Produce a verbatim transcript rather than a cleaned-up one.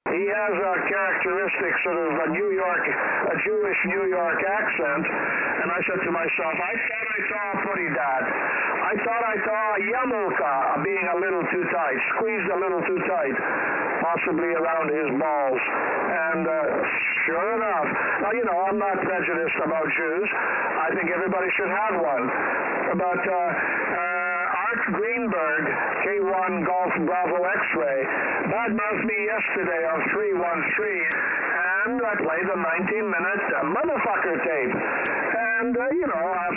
He has a characteristic sort of a New York, a Jewish New York accent, and I said to myself, I thought I saw a footy dad. I thought I saw a yarmulke being a little too tight, squeezed a little too tight, possibly around his balls. And uh, sure enough, now, you know, I'm not prejudiced about Jews. I think everybody should have one. But uh, uh, Art Greenberg, K one Golf Bravo X-Ray, badmouthed me yesterday on three one three, and I played the nineteen minute motherfucker tape. And, uh, you know,